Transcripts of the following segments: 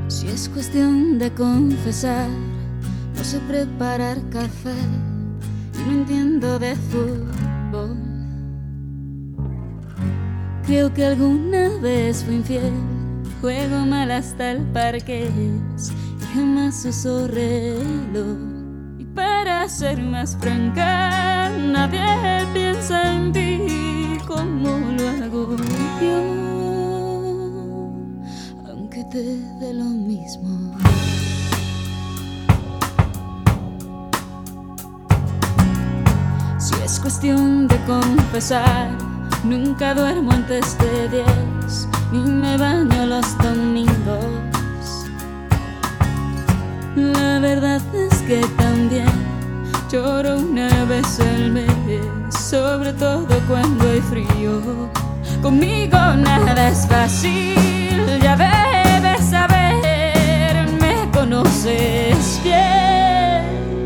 Si es cuestión de confesar, no sé preparar café y no entiendo de fútbol. Creo que alguna vez fui infiel, juego mal hasta el parqués y jamás uso reloj. Y para ser más franca, nadie piensa en ti como lo hago yo, aunque te dé lo mismo. Si es cuestión de confesar, nunca duermo antes de 10, ni me baño los domingos. La verdad es que también lloro una vez al mes, sobre todo cuando hay frío. Conmigo nada es fácil, ya debes saber, me conoces bien.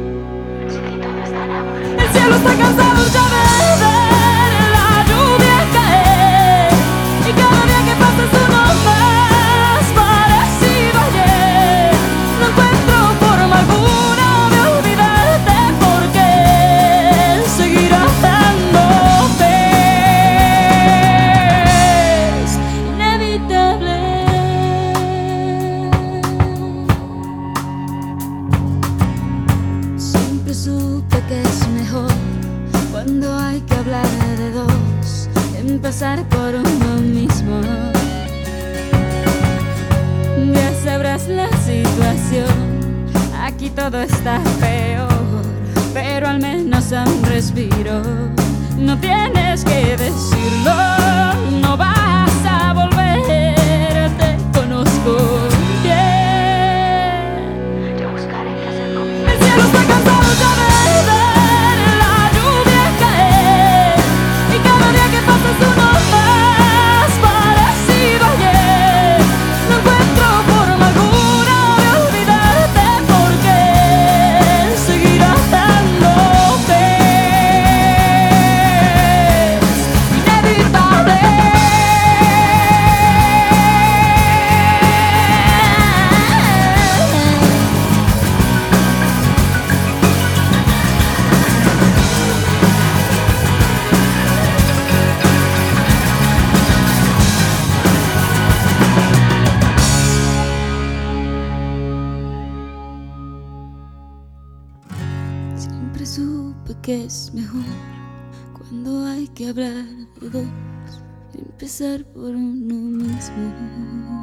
El cielo está cansado ya de ver la lluvia caer, y cada día que pasa es uno más parecido a ayer. No encuentro forma alguna de olvidarte, porque seguir amándote es inevitable. Siempre supe que es mejor, cuando hay que hablar de dos, empezar por uno mismo. Ya sabrás la situación, aquí todo está peor, pero al menos a un respiro. No tienes que decirlo, no vas a volver, te conozco bien. Yo buscaré qué hacer conmigo. El cielo está cansado ya de ver la lluvia caer, y cada día que pasa es uno más parecido a ayer. No encuentro forma alguna de olvidarte, porque seguir amándote es inevitable. Siempre supe que es mejor, cuando hay que hablar de dos, empezar por uno mismo.